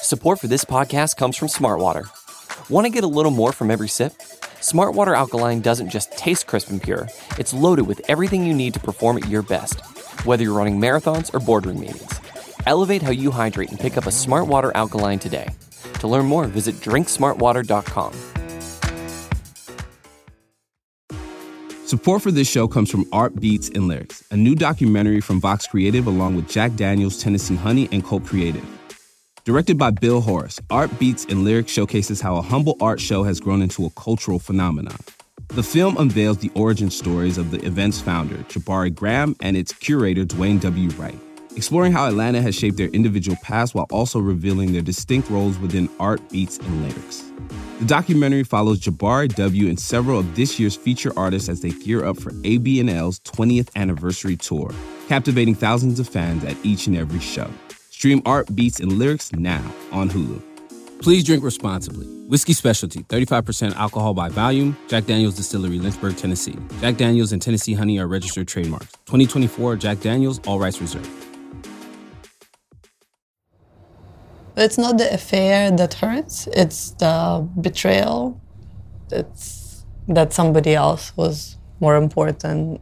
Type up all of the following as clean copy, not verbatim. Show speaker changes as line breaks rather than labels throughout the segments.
Support for this podcast comes from Smartwater. Want to get a little more from every sip? Smartwater Alkaline doesn't just taste crisp and pure, it's loaded with everything you need to perform at your best, whether you're running marathons or boardroom meetings. Elevate how you hydrate and pick up a Smartwater Alkaline today. To learn more, visit drinksmartwater.com.
Support for this show comes from Art Beats and Lyrics, a new documentary from Vox Creative along with Jack Daniels, Tennessee Honey, and Colt Creative. Directed by Bill Horace, Art Beats and Lyrics showcases how a humble art show has grown into a cultural phenomenon. The film unveils the origin stories of the event's founder, Jabari Graham, and its curator, Dwayne W. Wright, exploring how Atlanta has shaped their individual paths while also revealing their distinct roles within Art Beats and Lyrics. The documentary follows Jabari W. and several of this year's feature artists as they gear up for ABNL's 20th anniversary tour, captivating thousands of fans at each and every show. Stream Art Beats and Lyrics now on Hulu. Please drink responsibly. Whiskey Specialty, 35% alcohol by volume. Jack Daniels Distillery, Lynchburg, Tennessee. Jack Daniels and Tennessee Honey are registered trademarks. 2024 Jack Daniels, all rights reserved.
It's not the affair that hurts, it's the betrayal. It's that somebody else was more important.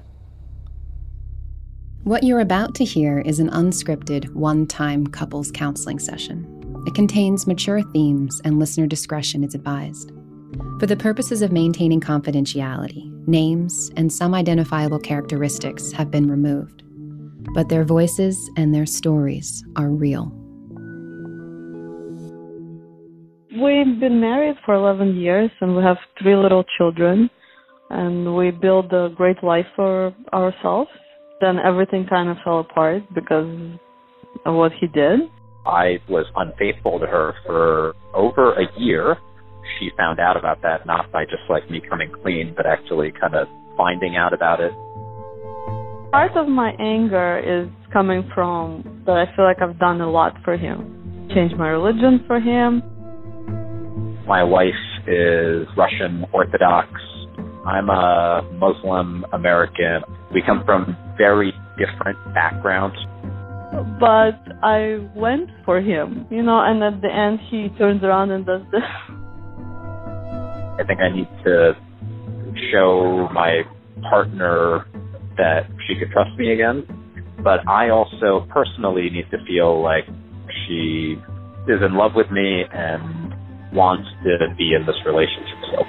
What you're about to hear is an unscripted, one-time couples counseling session. It contains mature themes and listener discretion is advised. For the purposes of maintaining confidentiality, names and some identifiable characteristics have been removed. But their voices and their stories are real.
We've been married for 11 years and we have 3 little children, and we built a great life for ourselves. Then everything kind of fell apart because of what he did.
I was unfaithful to her for over a year. She found out about that not by just like me coming clean, but actually kind of finding out about it.
Part of my anger is coming from that I feel like I've done a lot for him. Changed my religion for him.
My wife is Russian Orthodox. I'm a Muslim American. We come from very different backgrounds.
But I went for him, and at the end he turns around and does this.
I think I need to show my partner that she could trust me again. But I also personally need to feel like she is in love with me and wants to be in this relationship still.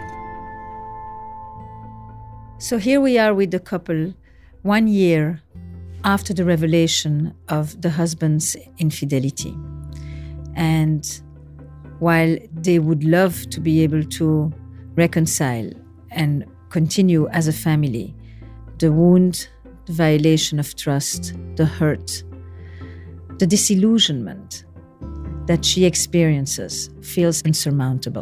So here we are with the couple 1 year after the revelation of the husband's infidelity. And while they would love to be able to reconcile and continue as a family, the wound, the violation of trust, the hurt, the disillusionment that she experiences feels insurmountable.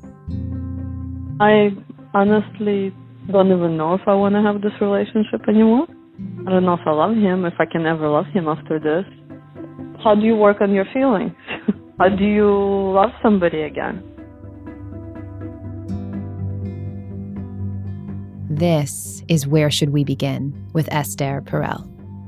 I honestly don't even know if I want to have this relationship anymore. I don't know if I love him, if I can ever love him after this. How do you work on your feelings? How do you love somebody again?
This is Where Should We Begin with Esther Perel.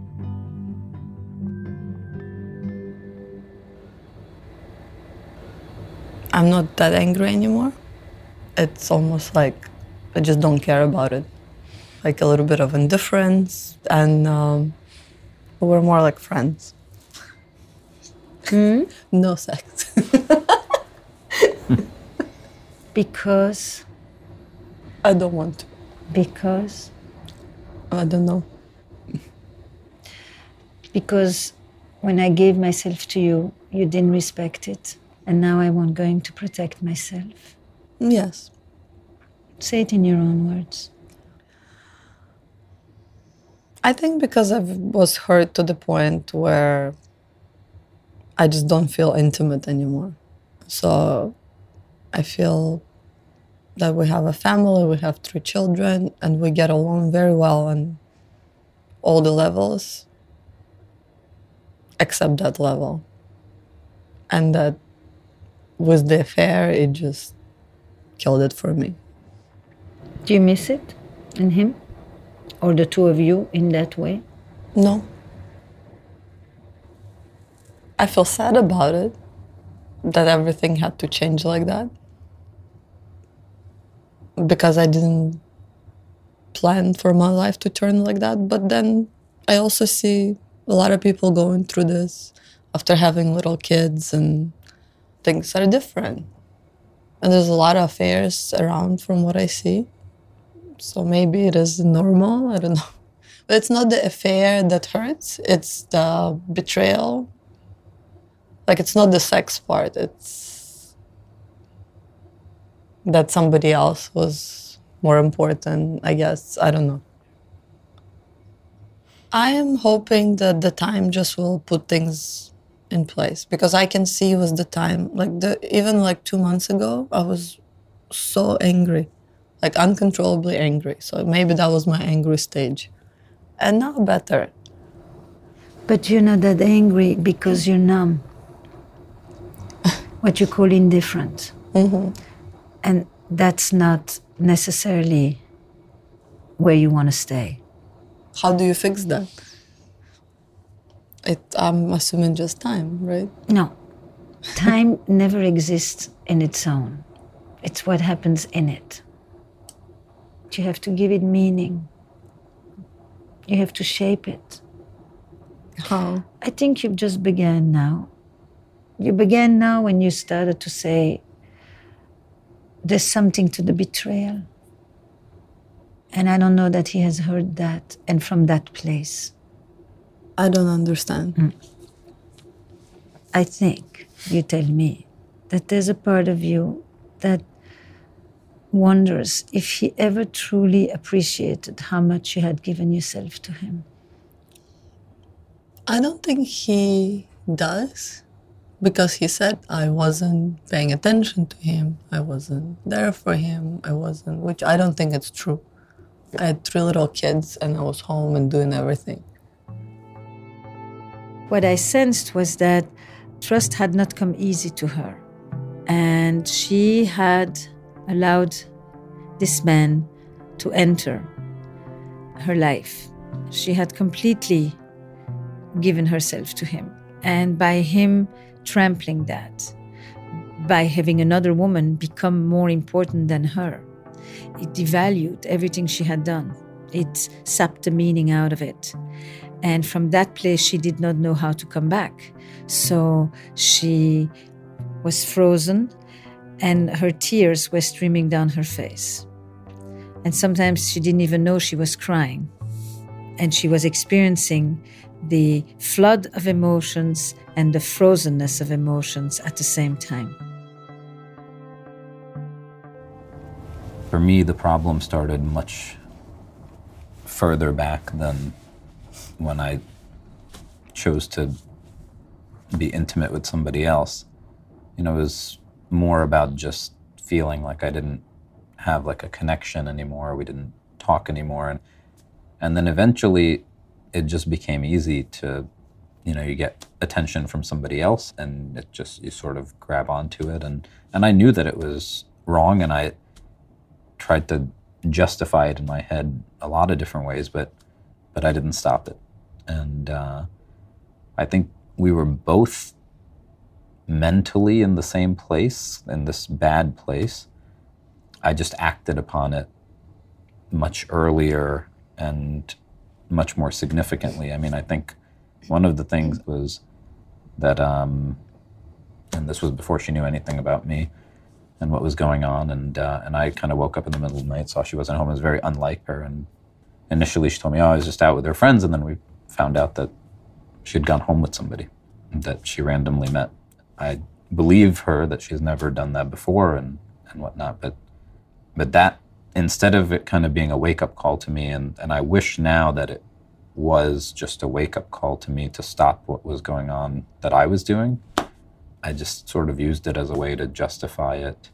I'm not that angry anymore. It's almost like I just don't care about it. Like a little bit of indifference, and we're more like friends. No sex.
Because?
I don't want to.
Because?
I don't know.
Because when I gave myself to you, you didn't respect it. And now I'm going to protect myself.
Yes.
Say it in your own words.
I think because I was hurt to the point where I just don't feel intimate anymore. So I feel that we have a family, we have 3 children, and we get along very well on all the levels, except that level. And that with the affair, it just killed it for me.
Do you miss it in him? Or the two of you in that way?
No. I feel sad about it, that everything had to change like that. Because I didn't plan for my life to turn like that. But then I also see a lot of people going through this after having little kids, and things are different. And there's a lot of affairs around from what I see. So maybe it is normal, I don't know. But it's not the affair that hurts, it's the betrayal. Like, it's not the sex part, it's that somebody else was more important, I guess. I don't know. I am hoping that the time just will put things in place, because I can see with the time, even 2 months ago, I was so angry, like uncontrollably angry. So maybe that was my angry stage. And now better.
But you're not that angry because you're numb. What you call indifferent.
Mm-hmm.
And that's not necessarily where you want to stay.
How do you fix that? I'm assuming just time, right?
No. Time never exists in its own. It's what happens in it. You have to give it meaning. You have to shape it.
How?
I think you've just began now. You began now when you started to say, there's something to the betrayal. And I don't know that he has heard that, and from that place.
I don't understand.
I think, you tell me, that there's a part of you that wonders if he ever truly appreciated how much you had given yourself to him.
I don't think he does, because he said I wasn't paying attention to him, I wasn't there for him, which I don't think it's true. I had 3 little kids and I was home and doing everything.
What I sensed was that trust had not come easy to her, and she had allowed this man to enter her life. She had completely given herself to him, and by him trampling that, by having another woman become more important than her, it devalued everything she had done. It sapped the meaning out of it. And from that place, she did not know how to come back. So she was frozen, and her tears were streaming down her face. And sometimes she didn't even know she was crying. And she was experiencing the flood of emotions and the frozenness of emotions at the same time.
For me, the problem started much further back than when I chose to be intimate with somebody else. It was more about just feeling like I didn't have a connection anymore. We didn't talk anymore. And then eventually it just became easy to, you get attention from somebody else, and you sort of grab onto it. And I knew that it was wrong, and I tried to justify it in my head a lot of different ways, but I didn't stop it. And I think we were both mentally in the same place, in this bad place. I just acted upon it much earlier and much more significantly. I think one of the things was that, and this was before she knew anything about me and what was going on, and I kind of woke up in the middle of the night, saw she wasn't home. It was very unlike her, and initially she told me, I was just out with her friends, and then we found out that she had gone home with somebody that she randomly met. I believe her that she's never done that before and whatnot, but that, instead of it kind of being a wake-up call to me, and I wish now that it was just a wake-up call to me to stop what was going on that I was doing, I just sort of used it as a way to justify it.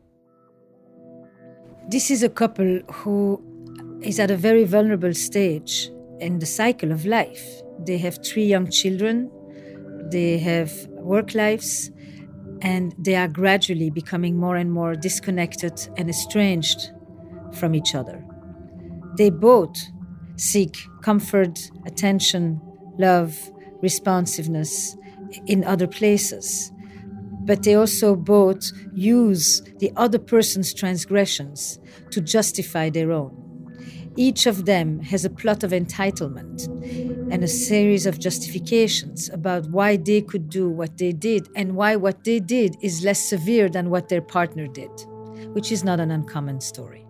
This is a couple who is at a very vulnerable stage in the cycle of life. They have 3 young children, they have work lives, and they are gradually becoming more and more disconnected and estranged from each other. They both seek comfort, attention, love, responsiveness in other places. but they also both use the other person's transgressions to justify their own. Each of them has a plot of entitlement and a series of justifications about why they could do what they did and why what they did is less severe than what their partner did, which is not an uncommon story.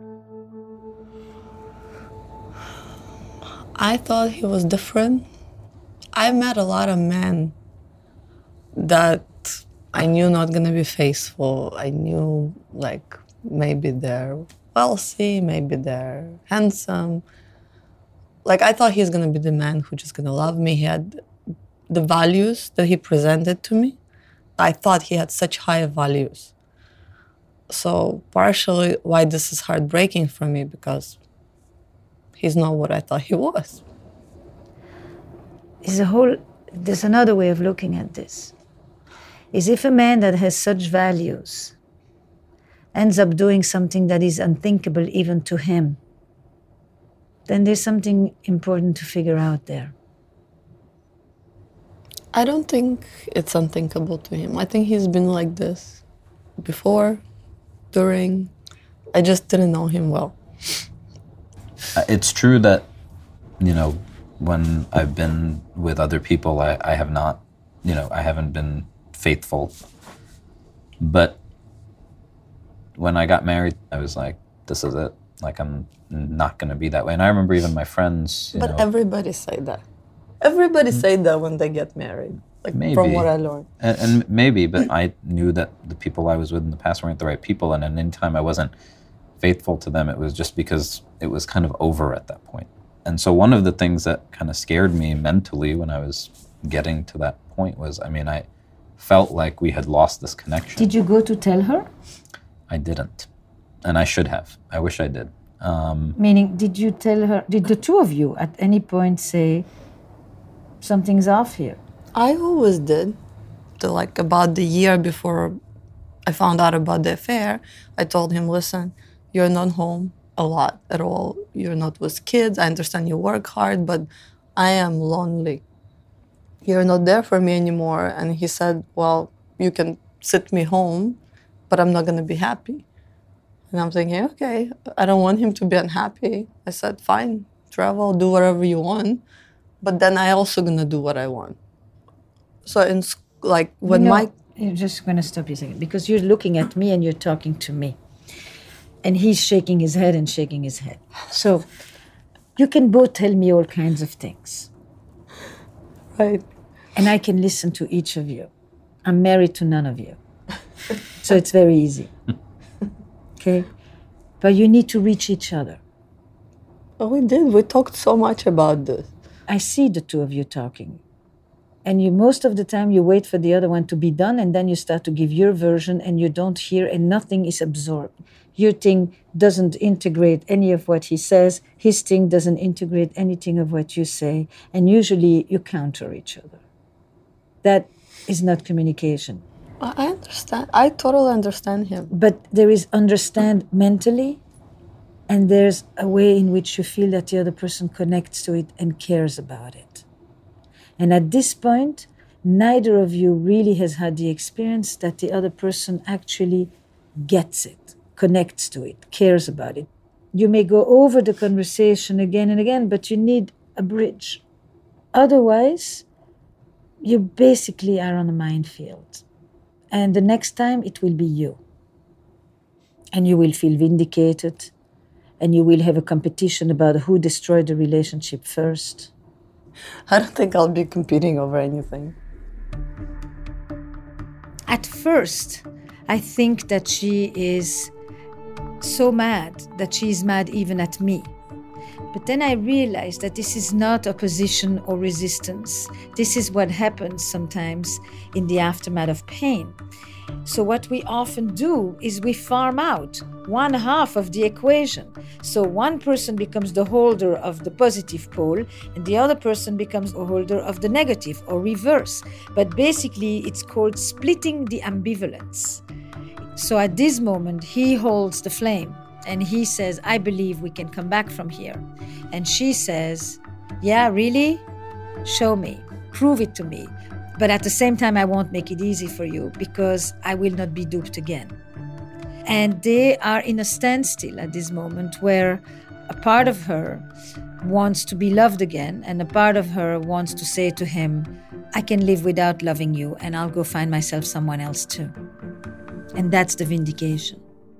I thought he was different. I met a lot of men that I knew not gonna be faithful. I knew like maybe they're wealthy, maybe they're handsome. Like I thought he's gonna be the man who's just gonna love me. He had the values that he presented to me. I thought he had such high values. So partially why this is heartbreaking for me, because he's not what I thought he was.
There's another way of looking at this. Is if a man that has such values ends up doing something that is unthinkable even to him, then there's something important to figure out there.
I don't think it's unthinkable to him. I think he's been like this before, during. I just didn't know him well.
It's true that, when I've been with other people, I have not, I haven't been faithful. But when I got married, I was like, this is it. Like, I'm not going to be that way. And I remember even my friends,
But everybody say that. Everybody say that when they get married. Like,
maybe.
From what I learned.
And maybe, but I knew that the people I was with in the past weren't the right people. And anytime I wasn't faithful to them, it was just because it was kind of over at that point. And so one of the things that kind of scared me mentally when I was getting to that point was, I felt like we had lost this connection.
Did you go to tell her?
I didn't. And I should have. I wish I did.
Meaning, did you tell her, did the two of you at any point say, something's off here?
I always did. About the year before I found out about the affair, I told him, listen, you're not home a lot at all. You're not with kids. I understand you work hard, but I am lonely. You're not there for me anymore. And he said, well, you can sit me home, but I'm not going to be happy. And I'm thinking, okay, I don't want him to be unhappy. I said, fine, travel, do whatever you want. But then I also going to do what I want. So you're just going to stop you a second, because you're looking at me and you're talking to me. And he's shaking his head and shaking his head. So you can both tell me all kinds of things. Right. And I can listen to each of you. I'm married to none of you. So it's very easy. Okay? But you need to reach each other. Oh, we did. We talked so much about this. I see the two of you talking. And most of the time you wait for the other one to be done, and then you start to give your version and you don't hear, and nothing is absorbed. Your thing doesn't integrate any of what he says. His thing doesn't integrate anything of what you say. And usually you counter each other. That is not communication. I understand. I totally understand him. But there is understand mentally, and there's a way in which you feel that the other person connects to it and cares about it. And at this point, neither of you really has had the experience that the other person actually gets it, connects to it, cares about it. You may go over the conversation again and again, but you need a bridge. Otherwise, you basically are on a minefield. And the next time, it will be you. And you will feel vindicated, and you will have a competition about who destroyed the relationship first. I don't think I'll be competing over anything. At first, I think that she is so mad that she is mad even at me. But then I realized that this is not opposition or resistance. This is what happens sometimes in the aftermath of pain. So what we often do is we farm out one half of the equation. So one person becomes the holder of the positive pole and the other person becomes the holder of the negative, or reverse. But basically it's called splitting the ambivalence. So at this moment he holds the flame and he says, I believe we can come back from here. And she says, yeah, really? Show me. Prove it to me.
But at the same time, I won't make it easy for you because I will not be duped again. And they are in a standstill at this moment where a part of her wants to be loved again, and a part of her wants to say to him, I can live without loving you, and I'll go find myself someone else too. And that's the vindication.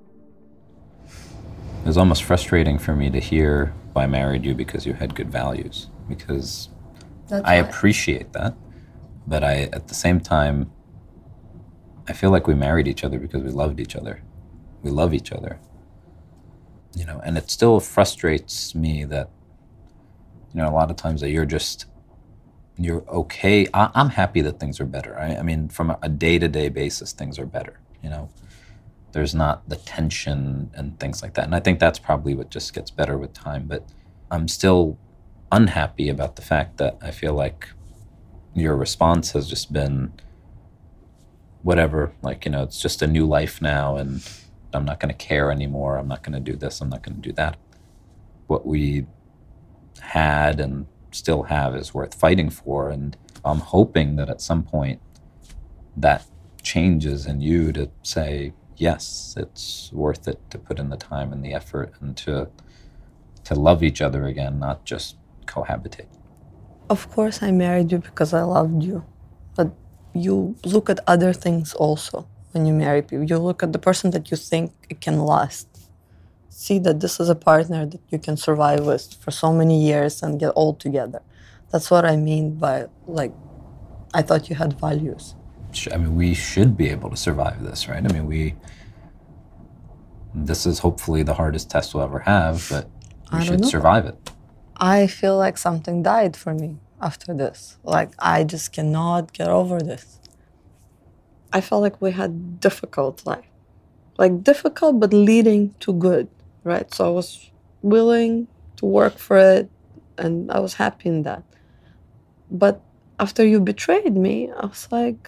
It was almost frustrating for me to hear, I married you because you had good values, because I appreciate that. But at the same time, I feel like we married each other because we loved each other. We love each other. You know, and it still frustrates me that, you know, a lot of times that you're okay. I'm happy that things are better. I mean, from a day-to-day basis, things are better, you know. There's not the tension and things like that. And I think that's probably what just gets better with time. But I'm still unhappy about the fact that I feel like your response has just been whatever, like, you know, it's just a new life now and I'm not going to care anymore. I'm not going to do this. I'm not going to do that. What we had and still have is worth fighting for. And I'm hoping that at some point that changes in you to say, yes, it's worth it to put in the time and the effort and to love each other again, not just cohabitate.
Of course I married you because I loved you. But you look at other things also when you marry people. You look at the person that you think it can last. See that this is a partner that you can survive with for so many years and get all together. That's what I mean by, like, I thought you had values.
I mean, we should be able to survive this, right? I mean, this is hopefully the hardest test we'll ever have, but we should survive it.
I feel like something died for me after this. Like, I just cannot get over this. I felt like we had difficult life. Like, difficult, but leading to good, right? So I was willing to work for it, and I was happy in that. But after you betrayed me, I was like,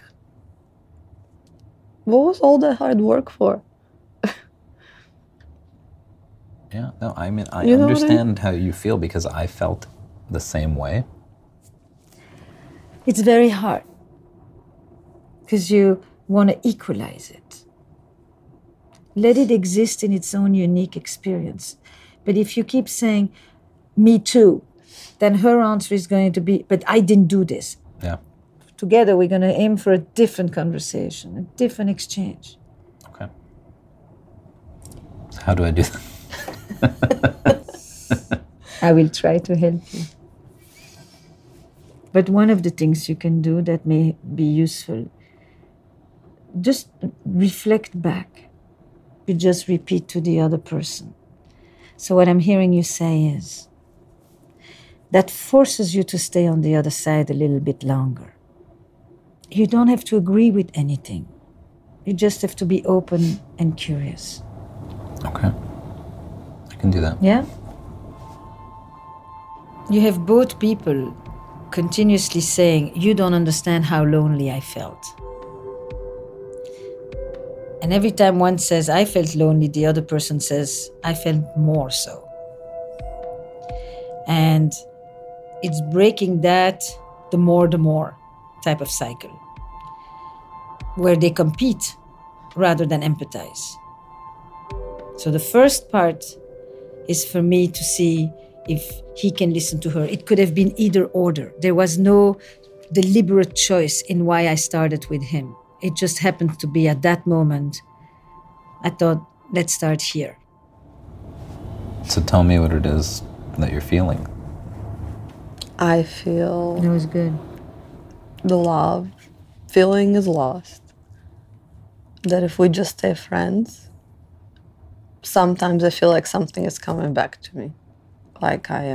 what was all that hard work for?
Yeah, no, I mean, I understand how you feel because I felt the same way.
It's very hard because you want to equalize it. Let it exist in its own unique experience. But if you keep saying, me too, then her answer is going to be, but I didn't do this.
Yeah.
Together, we're going to aim for a different conversation, a different exchange.
Okay. So how do I do that?
I will try to help you. But one of the things you can do that may be useful, just reflect back. You just repeat to the other person. So what I'm hearing you say is, that forces you to stay on the other side a little bit longer. You don't have to agree with anything. You just have to be open and curious.
Okay. I can do that.
Yeah? You have both people continuously saying, you don't understand how lonely I felt. And every time one says, I felt lonely, the other person says, I felt more so. And it's breaking that the more type of cycle, where they compete rather than empathize. So the first part is for me to see if he can listen to her. It could have been either order. There was no deliberate choice in why I started with him. It just happened to be at that moment, I thought, let's start here.
So tell me what it is that you're feeling.
I feel...
That was good.
The love feeling is lost. That if we just stay friends, sometimes I feel like something is coming back to me. Like I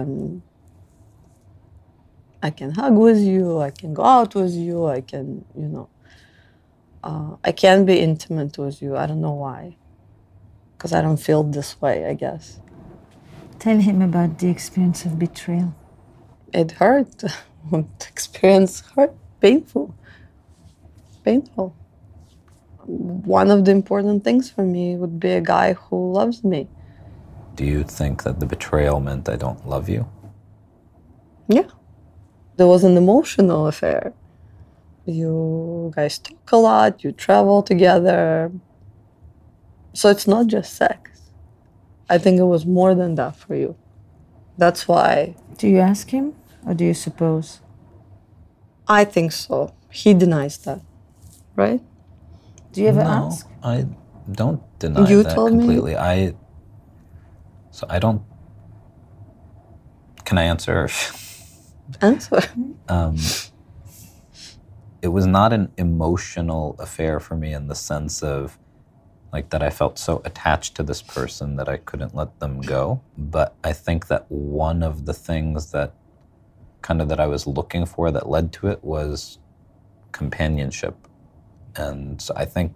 can hug with you, I can go out with you, I can, I can be intimate with you. I don't know why. Because I don't feel this way, I guess.
Tell him about the experience of betrayal.
It hurt. The experience hurt. Painful. Painful. One of the important things for me would be a guy who loves me.
Do you think that the betrayal meant I don't love you?
Yeah. There was an emotional affair. You guys talk a lot, you travel together. So it's not just sex. I think it was more than that for you. That's why.
Do you ask him or do you suppose?
I think so. He denies that, right?
Do you ever
No,
ask?
I don't deny
You
that
told me-
completely. I don't. Can I answer?
Answer.
It was not an emotional affair for me in the sense of like that I felt so attached to this person that I couldn't let them go. But I think that one of the things that I was looking for that led to it was companionship. And so I think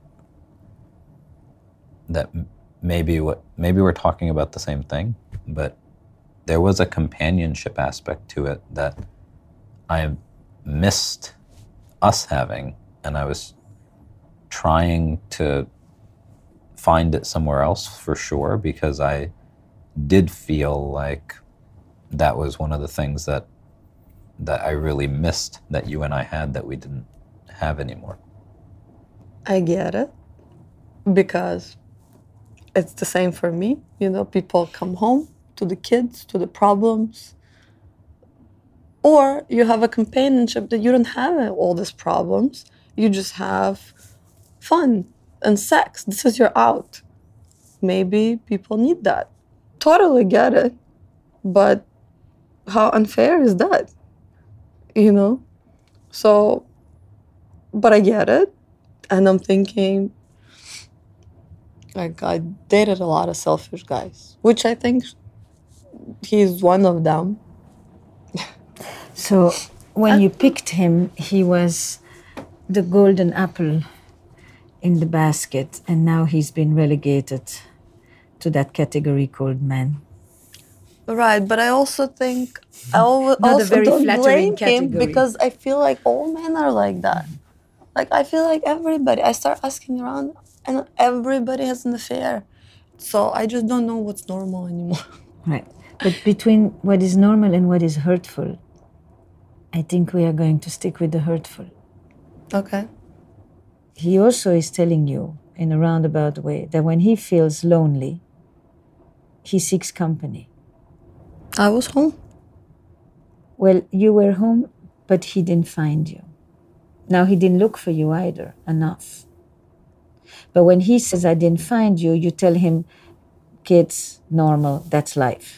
that maybe we're talking about the same thing, but there was a companionship aspect to it that I missed us having, and I was trying to find it somewhere else for sure, because I did feel like that was one of the things that I really missed that you and I had that we didn't have anymore.
I get it. Because it's the same for me. You know, people come home to the kids, to the problems. Or you have a companionship that you don't have all these problems. You just have fun and sex. This is your out. Maybe people need that. Totally get it. But how unfair is that? You know? So, but I get it. And I'm thinking, like, I dated a lot of selfish guys, which I think he's one of them.
So when you picked him, he was the golden apple in the basket, and now he's been relegated to that category called man.
Right, but I also think I also
a very
don't
flattering
blame him
category.
because I feel like all men are like that. Like, I feel like everybody. I start asking around, and everybody has an affair. So I just don't know what's normal anymore.
Right. But between what is normal and what is hurtful, I think we are going to stick with the hurtful.
Okay.
He also is telling you in a roundabout way that when he feels lonely, he seeks company.
I was home.
Well, you were home, but he didn't find you. Now, he didn't look for you either, enough. But when he says, I didn't find you, you tell him, kids, normal, that's life.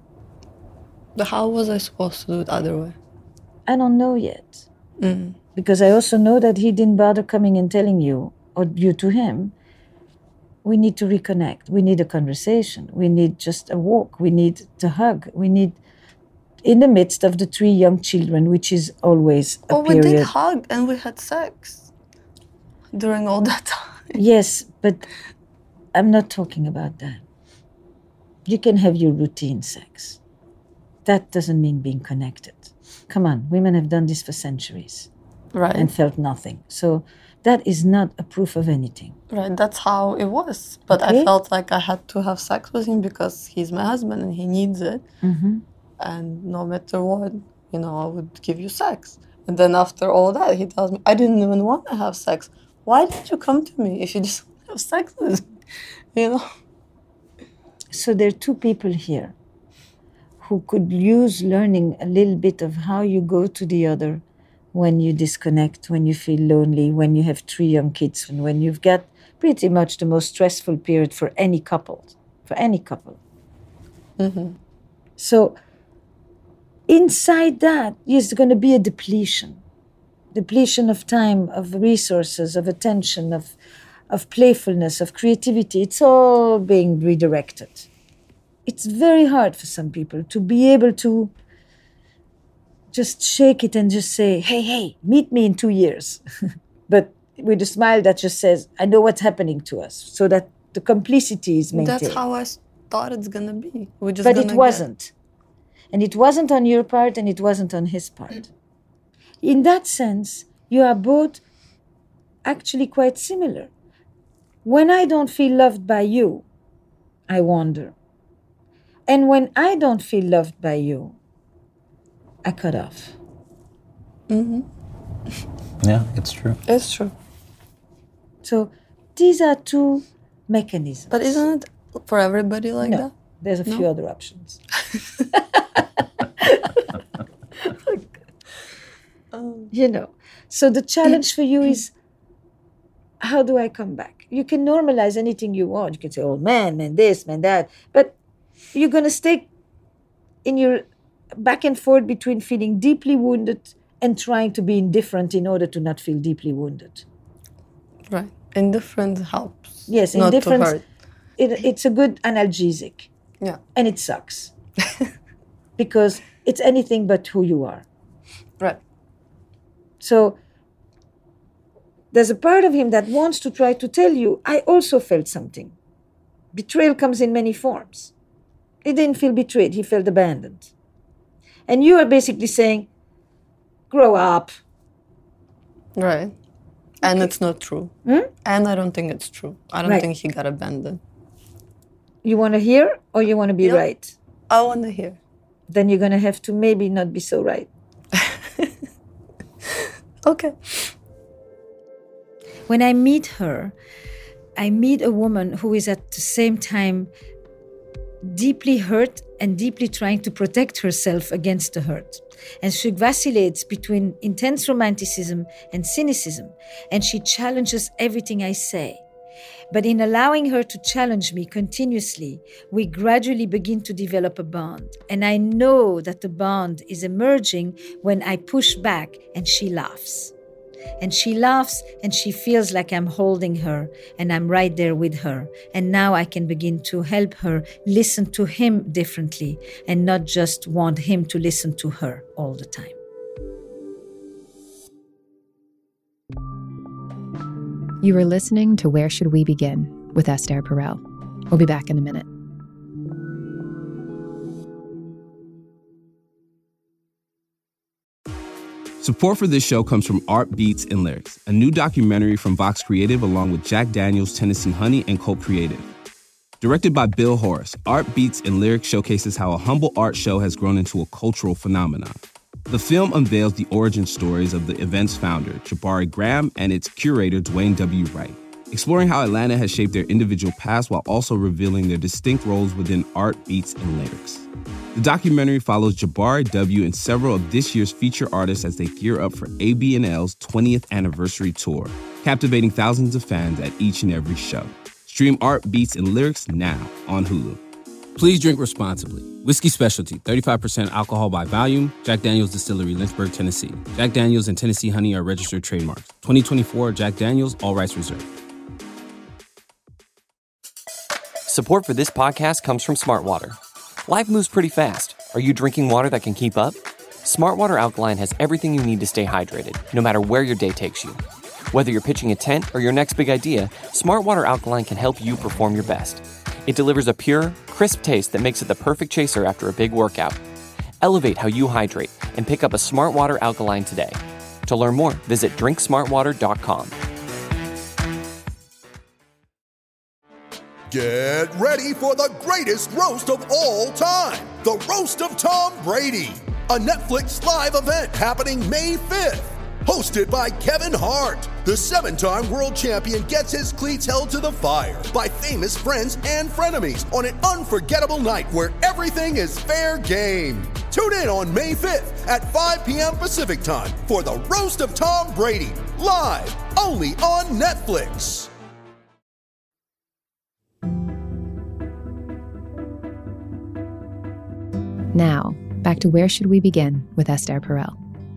But how was I supposed to do it other way?
I don't know yet.
Mm.
Because I also know that he didn't bother coming and telling you, or you to him, we need to reconnect. We need a conversation. We need just a walk. We need to hug. We need, in the midst of the 3 young children, which is always a period.
We did hug and we had sex during all that time.
Yes, but I'm not talking about that. You can have your routine sex. That doesn't mean being connected. Come on, women have done this for centuries.
Right.
And felt nothing. So that is not a proof of anything.
Right, that's how it was. But
Okay.
I felt like I had to have sex with him because he's my husband and he needs it.
Mm-hmm.
And no matter what, you know, I would give you sex. And then after all that, he tells me, I didn't even want to have sex. Why did you come to me if you just want to have sex with me? You know?
So there are 2 people here who could use learning a little bit of how you go to the other when you disconnect, when you feel lonely, when you have 3 young kids, and when you've got pretty much the most stressful period for any couple.
Mm-hmm.
So inside that is going to be a depletion of time, of resources, of attention, of playfulness, of creativity. It's all being redirected. It's very hard for some people to be able to just shake it and just say, hey, meet me in 2 years. But with a smile that just says, I know what's happening to us, so that the complicity is maintained.
That's how I thought it's going to be.
But it wasn't. And it wasn't on your part and it wasn't on his part. In that sense, you are both actually quite similar. When I don't feel loved by you, I wander. And when I don't feel loved by you, I cut off.
Mm-hmm.
Yeah, it's true.
It's true.
So these are two mechanisms.
But isn't it for everybody like that?
There's a few other options. So the challenge for you is, how do I come back? You can normalize anything you want. You can say, oh, man this, man that. But you're going to stay in your back and forth between feeling deeply wounded and trying to be indifferent in order to not feel deeply wounded.
Right. Indifference helps.
Yes,
not
indifference.
To hurt.
It's a good analgesic.
Yeah.
And it sucks. Because it's anything but who you are.
Right.
So there's a part of him that wants to try to tell you, I also felt something. Betrayal comes in many forms. He didn't feel betrayed, he felt abandoned. And you are basically saying, grow up.
Right. And it's not true. And I don't think it's true. I don't think he got abandoned.
You want to hear or you want to be right?
I want to hear.
Then you're going to have to maybe not be so right.
Okay.
When I meet her, I meet a woman who is at the same time deeply hurt and deeply trying to protect herself against the hurt. And she vacillates between intense romanticism and cynicism, and she challenges everything I say. But in allowing her to challenge me continuously, we gradually begin to develop a bond. And I know that the bond is emerging when I push back and she laughs. And she laughs and she feels like I'm holding her and I'm right there with her. And now I can begin to help her listen to him differently and not just want him to listen to her all the time.
You were listening to Where Should We Begin with Esther Perel. We'll be back in a minute.
Support for this show comes from Art Beats and Lyrics, a new documentary from Vox Creative along with Jack Daniels, Tennessee Honey, and Colt Creative. Directed by Bill Horace, Art Beats and Lyrics showcases how a humble art show has grown into a cultural phenomenon. The film unveils the origin stories of the event's founder, Jabari Graham, and its curator, Dwayne W. Wright, exploring how Atlanta has shaped their individual paths while also revealing their distinct roles within art, beats, and lyrics. The documentary follows Jabari W. and several of this year's feature artists as they gear up for ABNL's 20th anniversary tour, captivating thousands of fans at each and every show. Stream Art, Beats, and Lyrics now on Hulu. Please drink responsibly. Whiskey Specialty, 35% alcohol by volume. Jack Daniel's Distillery, Lynchburg, Tennessee. Jack Daniel's and Tennessee Honey are registered trademarks. 2024 Jack Daniel's, all rights reserved.
Support for this podcast comes from Smartwater. Life moves pretty fast. Are you drinking water that can keep up? Smartwater Alkaline has everything you need to stay hydrated, no matter where your day takes you. Whether you're pitching a tent or your next big idea, Smartwater Alkaline can help you perform your best. It delivers a pure, crisp taste that makes it the perfect chaser after a big workout. Elevate how you hydrate and pick up a Smartwater Alkaline today. To learn more, visit drinksmartwater.com.
Get ready for the greatest roast of all time, the Roast of Tom Brady, a Netflix live event happening May 5th. Hosted by Kevin Hart, the 7-time world champion gets his cleats held to the fire by famous friends and frenemies on an unforgettable night where everything is fair game. Tune in on May 5th at 5 p.m. Pacific time for the Roast of Tom Brady, live only on Netflix.
Now, back to Where Should We Begin with Esther Perel.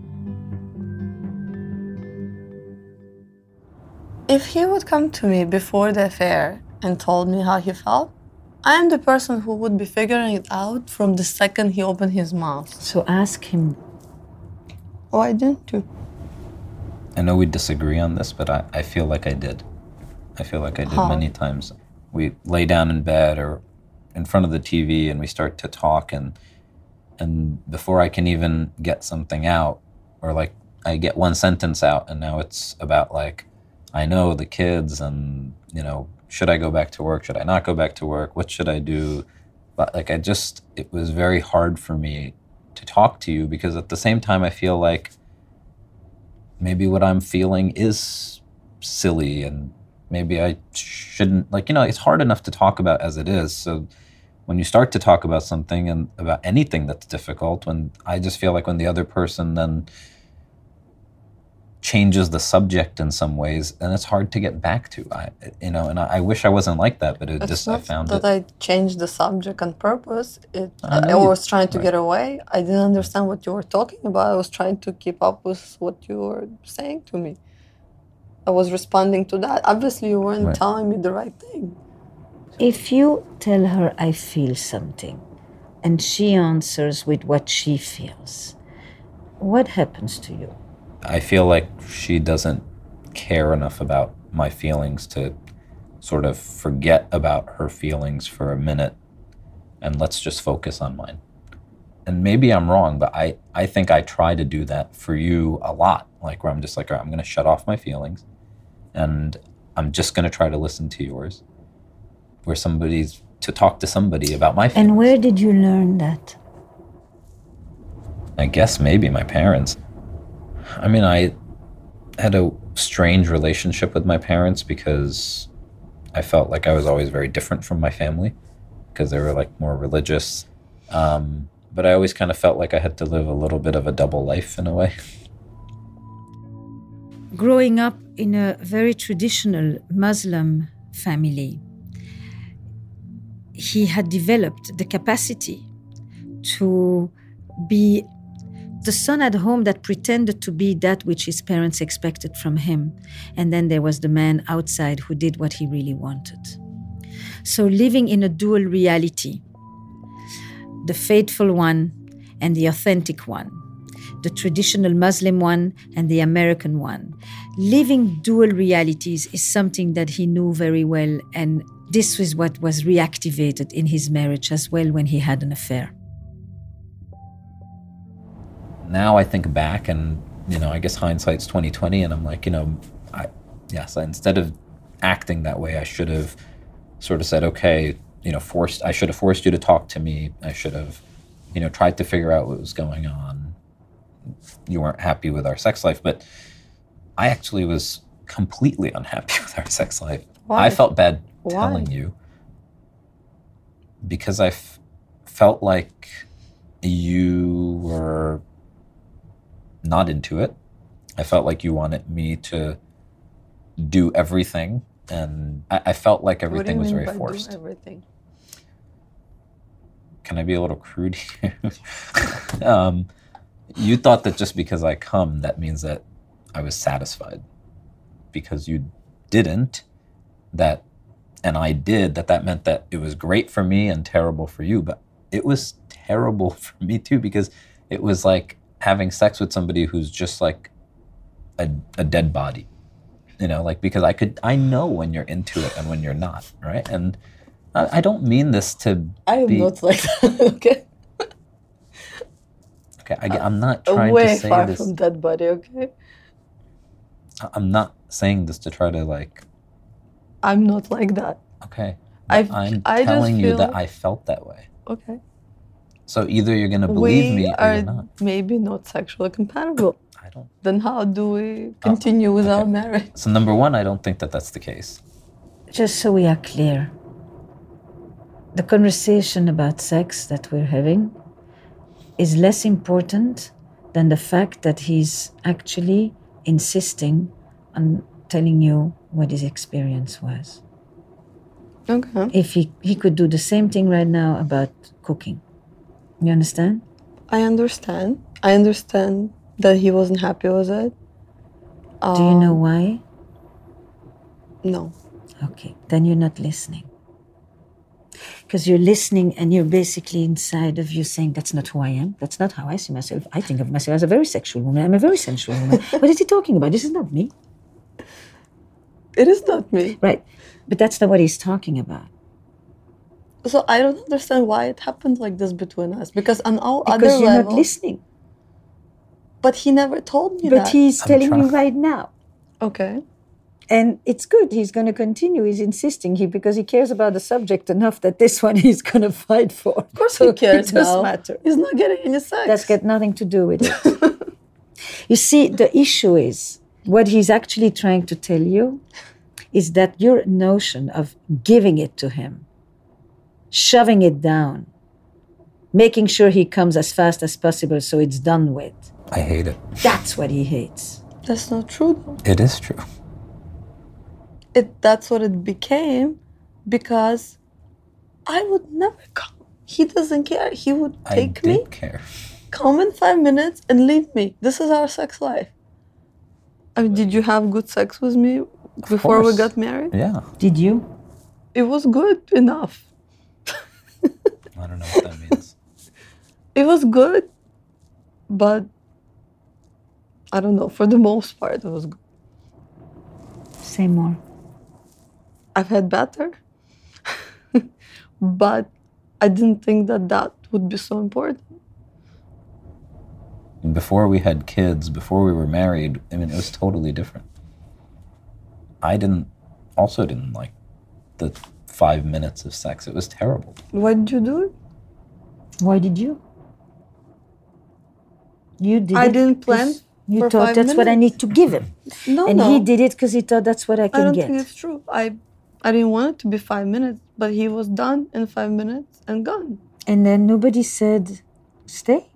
If he would come to me before the affair and told me how he felt, I am the person who would be figuring it out from the second he opened his mouth.
So ask him.
Why didn't you?
I know we disagree on this, but I feel like I did. I feel like I did many times. We lay down in bed or in front of the TV and we start to talk and before I can even get something out, or like I get one sentence out and now it's about like, I know the kids and, you know, should I go back to work? Should I not go back to work? What should I do? But like it was very hard for me to talk to you because at the same time I feel like maybe what I'm feeling is silly and maybe I shouldn't, like, it's hard enough to talk about as it is. So when you start to talk about something and about anything that's difficult, when I just feel like when the other person then changes the subject in some ways, and it's hard to get back to. And I wish I wasn't like that, but I found
that I changed the subject on purpose. I
you-
was trying to
right.
get away. I didn't understand what you were talking about. I was trying to keep up with what you were saying to me. I was responding to that. Obviously, you weren't
Right.
telling me the right thing.
If you tell her, I feel something, and she answers with what she feels, what happens to you?
I feel like she doesn't care enough about my feelings to sort of forget about her feelings for a minute and let's just focus on mine. And maybe I'm wrong, but I think I try to do that for you a lot, like where I'm just like, all right, I'm going to shut off my feelings and I'm just going to try to listen to yours, where to talk to somebody about my feelings.
And where did you learn that?
I guess maybe my parents. I mean, I had a strange relationship with my parents because I felt like I was always very different from my family because they were like more religious. But I always kind of felt like I had to live a little bit of a double life in a way.
Growing up in a very traditional Muslim family, he had developed the capacity to be the son at home that pretended to be that which his parents expected from him. And then there was the man outside who did what he really wanted. So living in a dual reality, the faithful one and the authentic one, the traditional Muslim one and the American one. Living dual realities is something that he knew very well, and this was what was reactivated in his marriage as well when he had an affair.
Now I think back and, I guess hindsight's 20/20 and I'm like, instead of acting that way, I should have sort of said, okay, I should have forced you to talk to me. I should have, tried to figure out what was going on. You weren't happy with our sex life, but I actually was completely unhappy with our sex life.
Why?
I felt bad
Why?
telling you because I felt like you were not into it. I felt like you wanted me to do everything, and I felt like everything was very forced.
Do everything?
Can I be a little crude here? You thought that just because I come, that means that I was satisfied. Because you didn't, and I did, that meant that it was great for me and terrible for you. But it was terrible for me too, because it was like having sex with somebody who's just like a dead body. Because I know when you're into it and when you're not, right? And I don't mean this to
I am not like that, okay?
Okay, I'm not trying
way
to say
far
this.
from that body, okay?
I'm not saying this to try to like.
I'm not like that.
Okay,
I
I'm
just
telling you that
feel-
I felt that way.
Okay.
So either you're gonna believe me or
are
you're not.
maybe not sexually compatible.
I don't.
Then how do we continue with our
okay.
marriage?
So number one, I don't think that that's the case.
Just so we are clear, the conversation about sex that we're having is less important than the fact that he's actually insisting on telling you what his experience was.
Okay.
If he could do the same thing right now about cooking. You understand?
I understand. I understand that he wasn't happy with it.
Do you know why?
No.
Okay, then you're not listening. Because you're listening and you're basically inside of you saying, that's not who I am. That's not how I see myself. I think of myself as a very sexual woman. I'm a very sensual woman. What is he talking about? This is not me.
It is not me.
Right. But that's not what he's talking about.
So I don't understand why it happened like this between us. Because on all other
Because you're
levels...
not listening.
But he never told me
But
that.
he's
I'm
telling
trying-
you right now.
Okay.
And it's good. He's going to continue. He's insisting because he cares about the subject enough that this one he's going to fight for.
Of course he cares
It does
now.
matter.
He's not getting any sex.
That's got nothing to do with it. You see, the issue is, what he's actually trying to tell you is that your notion of giving it to him, shoving it down, making sure he comes as fast as possible so it's done with.
I hate it.
That's what he hates.
That's not true, though.
It is true.
That's what it became because I would never come. He doesn't care. He would take me,
care.
come in 5 minutes, and leave me. This is our sex life. I mean, did you have good sex with me before we got married?
Yeah.
Did you?
It was good enough.
I don't know what that means.
It was good, but I don't know. For the most part, it was good.
Say more.
I've had better, but I didn't think that would be so important.
Before we had kids, before we were married, I mean, it was totally different. I didn't like the 5 minutes of sex. It was terrible.
Why did you do it?
Why did you? You did
I
it
didn't plan.
You
for
thought
5
that's what I
minutes.
need to give him.
No,
and
no.
he did it because he thought that's what I
I
can
don't
get.
think it's true. I didn't want it to be 5 minutes, but he was done in 5 minutes and gone.
And then nobody said, stay?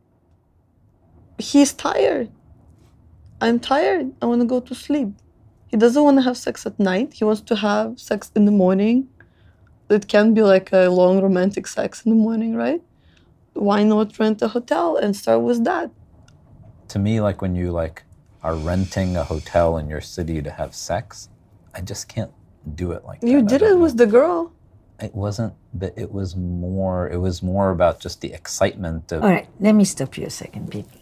He's tired. I'm tired. I want to go to sleep. He doesn't want to have sex at night. He wants to have sex in the morning. It can be like a long romantic sex in the morning, right? Why not rent a hotel and start with that?
To me, like when you are renting a hotel in your city to have sex, I just can't do it like that.
You did it with the girl.
It wasn't, but it was more about just the excitement of...
All right, let me stop you a second, people.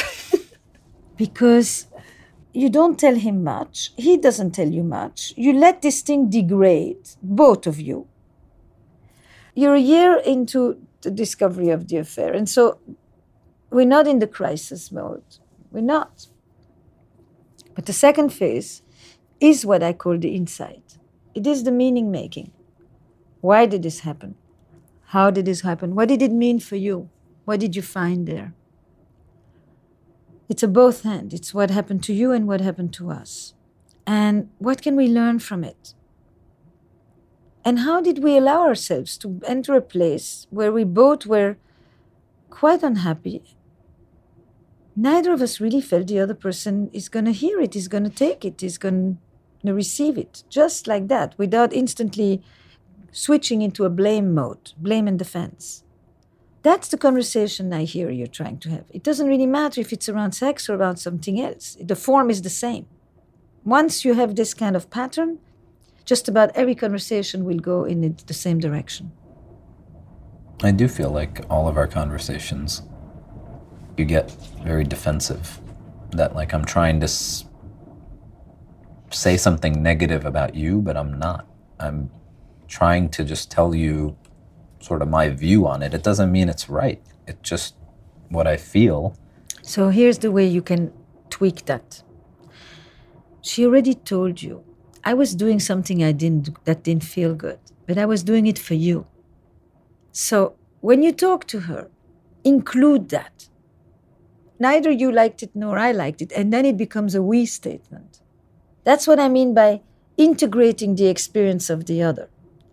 Because you don't tell him much. He doesn't tell you much. You let this thing degrade, both of you. You're a year into the discovery of the affair. And so we're not in the crisis mode. We're not. But the second phase is what I call the insight. It is the meaning making. Why did this happen? How did this happen? What did it mean for you? What did you find there? It's a both hand. It's what happened to you and what happened to us. And what can we learn from it? And how did we allow ourselves to enter a place where we both were quite unhappy? Neither of us really felt the other person is going to hear it, is going to take it, is going to receive it, just like that, without instantly switching into a blame mode, blame and defense. That's the conversation I hear you're trying to have. It doesn't really matter if it's around sex or around something else. The form is the same. Once you have this kind of pattern, just about every conversation will go in the same direction.
I do feel like all of our conversations, you get very defensive. That I'm trying to say something negative about you, but I'm not. I'm trying to just tell you sort of my view on it. It doesn't mean it's right. It's just what I feel.
So here's the way you can tweak that. She already told you, I was doing something that didn't feel good, but I was doing it for you. So when you talk to her, include that. Neither you liked it nor I liked it, and then it becomes a we statement. That's what I mean by integrating the experience of the other.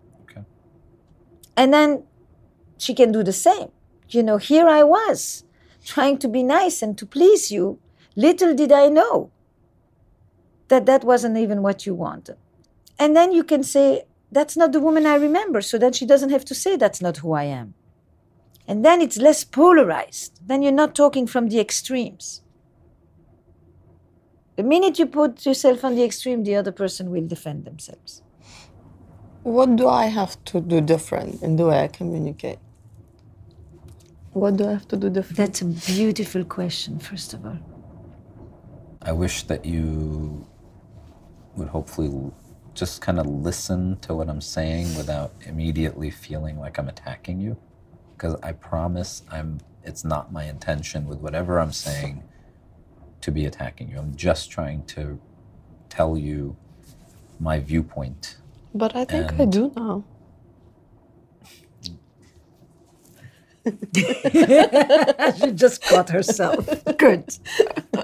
And then she can do the same. Here I was, trying to be nice and to please you. Little did I know that wasn't even what you wanted. And then you can say, that's not the woman I remember. So then she doesn't have to say, that's not who I am. And then it's less polarized. Then you're not talking from the extremes. The minute you put yourself on the extreme, the other person will defend themselves.
What do I have to do different in the way I communicate? What do I have to do different?
That's a beautiful question, first of all.
I wish that you would hopefully just kind of listen to what I'm saying without immediately feeling like I'm attacking you. Because I promise it's not my intention with whatever I'm saying to be attacking you. I'm just trying to tell you my viewpoint.
But I think I do now.
She just caught herself. Good.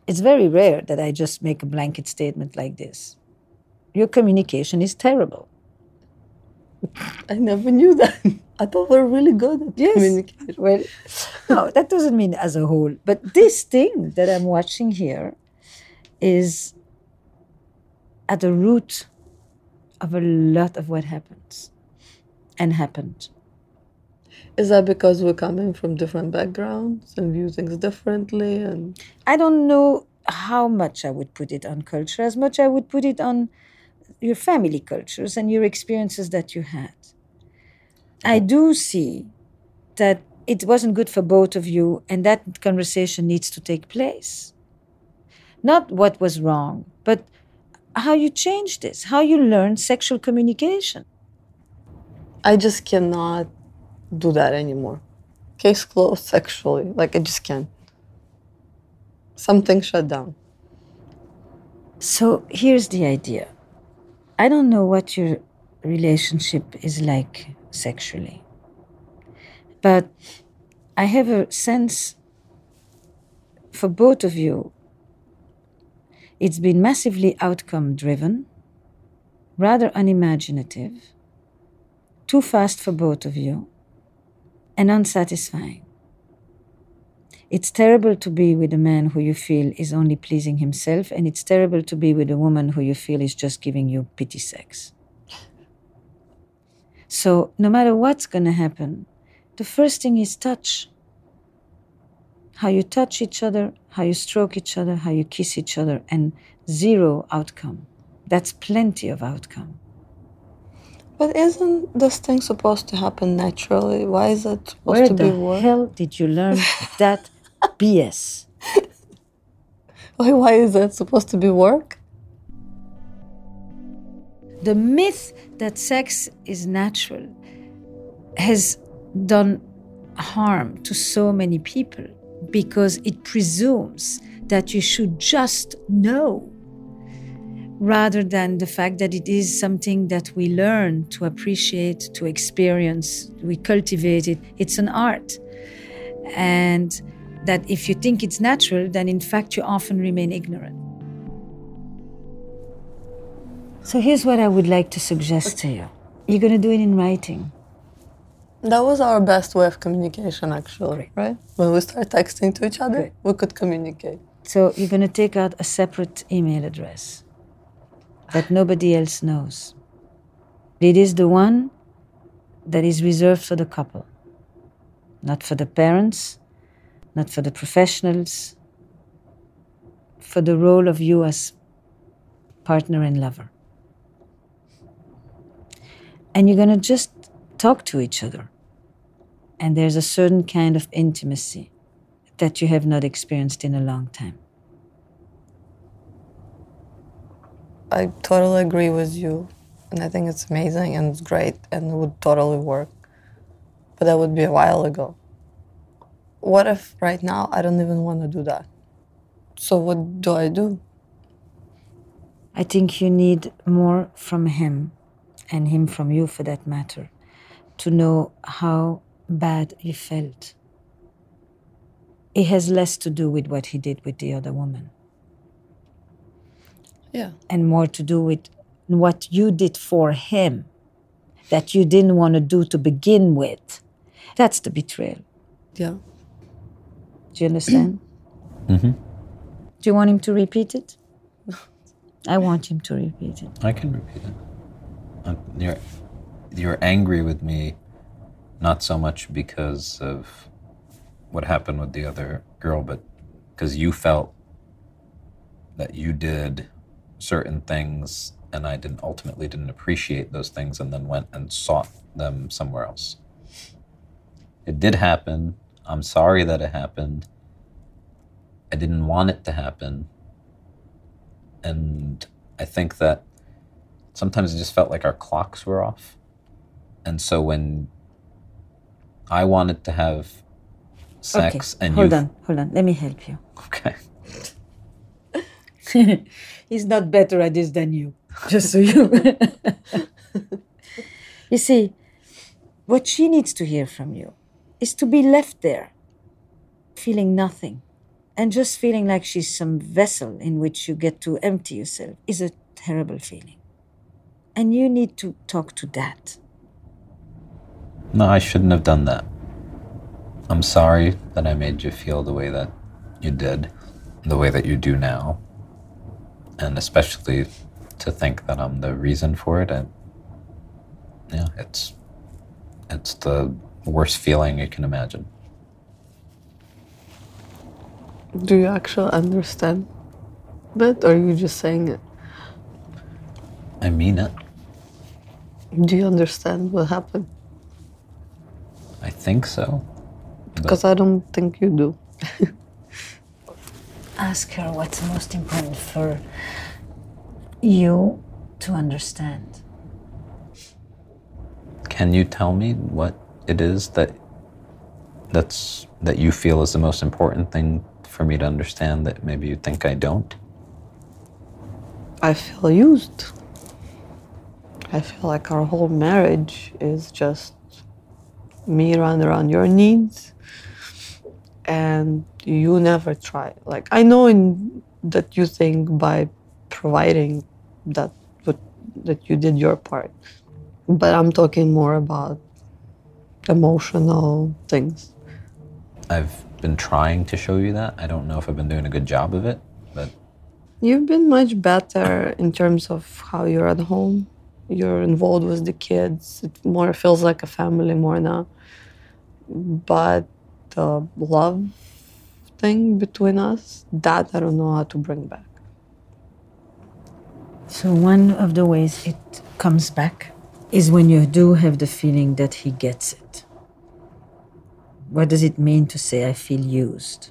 It's very rare that I just make a blanket statement like this. Your communication is terrible.
I never knew that. I thought we were really good at communication.
Well, no, that doesn't mean as a whole. But this thing that I'm watching here is at the root of a lot of what happens and happened.
Is that because we're coming from different backgrounds and view things differently? And
I don't know how much I would put it on culture, as much I would put it on your family cultures and your experiences that you had. I do see that it wasn't good for both of you, and that conversation needs to take place. Not what was wrong, but how you changed this, how you learned sexual communication.
I just cannot do that anymore. Case closed sexually. Like, I just can't. Something shut down.
So here's the idea. I don't know what your relationship is like sexually, but I have a sense for both of you, it's been massively outcome driven, rather unimaginative, too fast for both of you, and unsatisfying. It's terrible to be with a man who you feel is only pleasing himself, and it's terrible to be with a woman who you feel is just giving you pity sex. So no matter what's going to happen, the first thing is touch. How you touch each other, how you stroke each other, how you kiss each other, and zero outcome. That's plenty of outcome.
But isn't this thing supposed to happen naturally? Why is it supposed to be work?
Where the hell did you learn that BS?
Why is it supposed to be work?
The myth that sex is natural has done harm to so many people because it presumes that you should just know, rather than the fact that it is something that we learn to appreciate, to experience, we cultivate it. It's an art. And that if you think it's natural, then in fact you often remain ignorant. So here's what I would like to suggest to you. You're going to do it in writing.
That was our best way of communication, actually, right? When we start texting to each other, we could communicate.
So you're going to take out a separate email address that nobody else knows. It is the one that is reserved for the couple, not for the parents, not for the professionals, for the role of you as partner and lover. And you're going to just talk to each other. And there's a certain kind of intimacy that you have not experienced in a long time.
I totally agree with you. And I think it's amazing and it's great and it would totally work. But that would be a while ago. What if right now I don't even want to do that? So what do I do?
I think you need more from him, and him from you for that matter, to know how bad you felt. It has less to do with what he did with the other woman.
Yeah.
And more to do with what you did for him that you didn't want to do to begin with. That's the betrayal.
Yeah.
Do you understand?
Mm-hmm.
Do you want him to repeat it? I want him to repeat it.
I can repeat it. You're angry with me, not so much because of what happened with the other girl, but because you felt that you did certain things and I ultimately didn't appreciate those things and then went and sought them somewhere else. It did happen. I'm sorry that it happened. I didn't want it to happen. And I think that sometimes it just felt like our clocks were off. And so when I wanted to have sex and
hold on. Let me help you.
Okay.
He's not better at this than you, just so you. You see, what she needs to hear from you is to be left there, feeling nothing, And just feeling like she's some vessel in which you get to empty yourself is a terrible feeling. And you need to talk to that.
No, I shouldn't have done that. I'm sorry that I made you feel the way that you did, the way that you do now. And especially to think that I'm the reason for it. It's the worst feeling you can imagine.
Do you actually understand that, or are you just saying it?
I mean it.
Do you understand what happened?
I think so.
Because I don't think you do.
Ask her what's most important for you to understand.
Can you tell me what it is that you feel is the most important thing for me to understand that maybe you think I don't?
I feel used. I feel like our whole marriage is just me running around your needs, and you never try. Like, I know that you think by providing that you did your part, but I'm talking more about emotional things.
I've been trying to show you that. I don't know if I've been doing a good job of it, but...
You've been much better in terms of how you're at home. You're involved with the kids. It more feels like a family more now. But the love thing between us, that I don't know how to bring back.
So one of the ways it comes back is when you do have the feeling that he gets it. What does it mean to say, I feel used?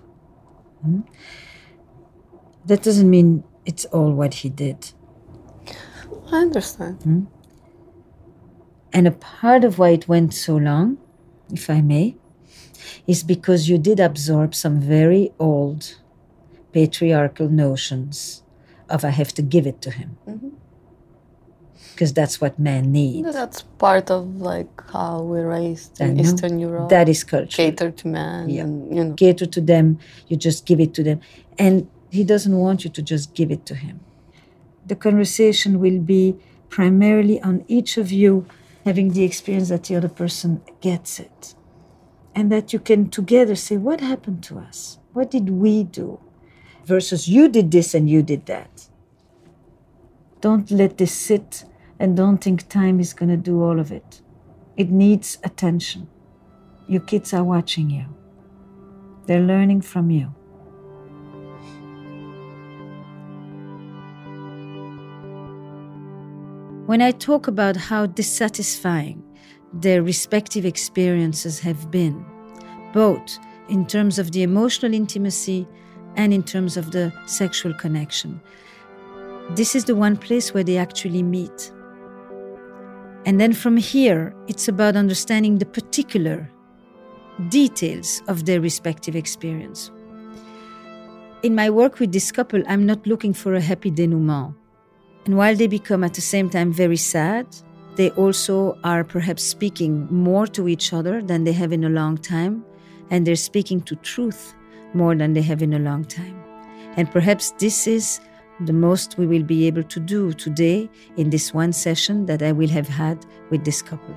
That doesn't mean it's all what he did.
I understand.
And a part of why it went so long, if I may, is because you did absorb some very old patriarchal notions of I have to give it to him. Because that's what men need.
That's part of like how we're raised in Eastern Europe.
That is culture.
Cater to men.
Yeah.
And,
Cater to them, you just give it to them. And he doesn't want you to just give it to him. The conversation will be primarily on each of you having the experience that the other person gets it. And that you can together say, what happened to us? What did we do? Versus you did this and you did that. Don't let this sit and don't think time is going to do all of it. It needs attention. Your kids are watching you. They're learning from you. When I talk about how dissatisfying their respective experiences have been, both in terms of the emotional intimacy and in terms of the sexual connection, this is the one place where they actually meet. And then from here, it's about understanding the particular details of their respective experience. In my work with this couple, I'm not looking for a happy denouement. And while they become at the same time very sad, they also are perhaps speaking more to each other than they have in a long time, and they're speaking to truth more than they have in a long time. And perhaps this is the most we will be able to do today in this one session that I will have had with this couple.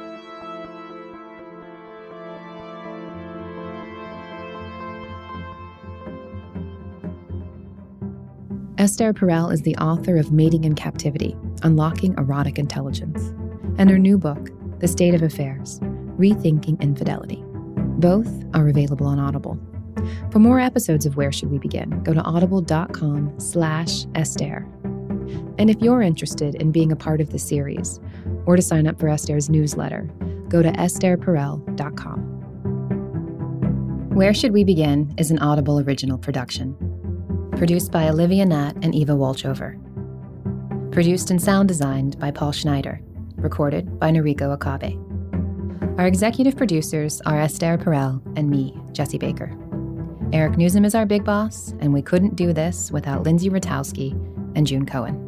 Esther Perel is the author of Mating in Captivity, Unlocking Erotic Intelligence, and her new book, The State of Affairs, Rethinking Infidelity. Both are available on Audible. For more episodes of Where Should We Begin, go to audible.com/Esther. And if you're interested in being a part of the series, or to sign up for Esther's newsletter, go to estherperel.com. Where Should We Begin is an Audible original production. Produced by Olivia Nat and Eva Walchover. Produced and sound designed by Paul Schneider. Recorded by Noriko Akabe. Our executive producers are Esther Perel and me, Jessie Baker. Eric Newsom is our big boss, and we couldn't do this without Lindsay Ratowski and June Cohen.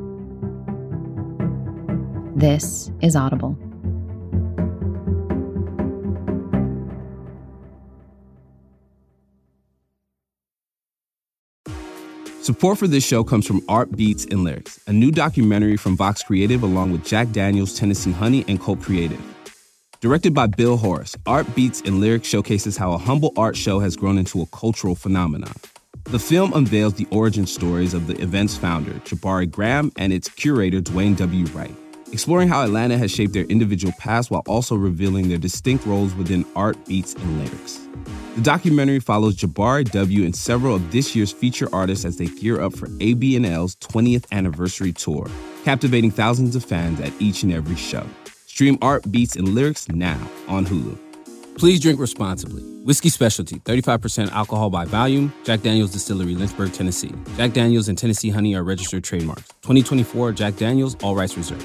This is Audible.
Support for this show comes from Art Beats and Lyrics, a new documentary from Vox Creative along with Jack Daniels, Tennessee Honey, and Colt Creative. Directed by Bill Horace, Art Beats and Lyrics showcases how a humble art show has grown into a cultural phenomenon. The film unveils the origin stories of the event's founder, Jabari Graham, and its curator, Dwayne W. Wright, exploring how Atlanta has shaped their individual paths while also revealing their distinct roles within art, beats, and lyrics. The documentary follows Jabari W. and several of this year's feature artists as they gear up for ABNL's 20th anniversary tour, captivating thousands of fans at each and every show. Stream Art, Beats, and Lyrics now on Hulu. Please drink responsibly. Whiskey Specialty, 35% alcohol by volume. Jack Daniels Distillery, Lynchburg, Tennessee. Jack Daniels and Tennessee Honey are registered trademarks. 2024 Jack Daniels, all rights reserved.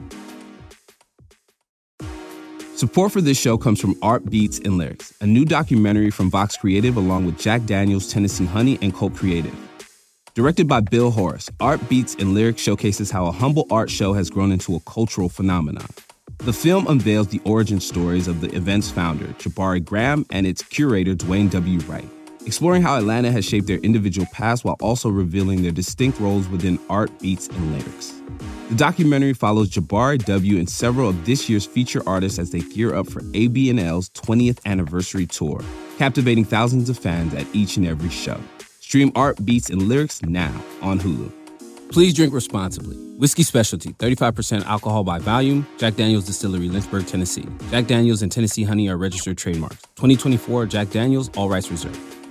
Support for this show comes from Art Beats and Lyrics, a new documentary from Vox Creative along with Jack Daniels, Tennessee Honey, and Colt Creative. Directed by Bill Horace, Art Beats and Lyrics showcases how a humble art show has grown into a cultural phenomenon. The film unveils the origin stories of the event's founder, Jabari Graham, and its curator, Dwayne W. Wright, exploring how Atlanta has shaped their individual paths while also revealing their distinct roles within art, beats, and lyrics. The documentary follows Jabari W. and several of this year's feature artists as they gear up for ABNL's 20th anniversary tour, captivating thousands of fans at each and every show. Stream Art, Beats, and Lyrics now on Hulu. Please drink responsibly. Whiskey Specialty, 35% alcohol by volume. Jack Daniels Distillery, Lynchburg, Tennessee. Jack Daniels and Tennessee Honey are registered trademarks. 2024 Jack Daniels, all rights reserved.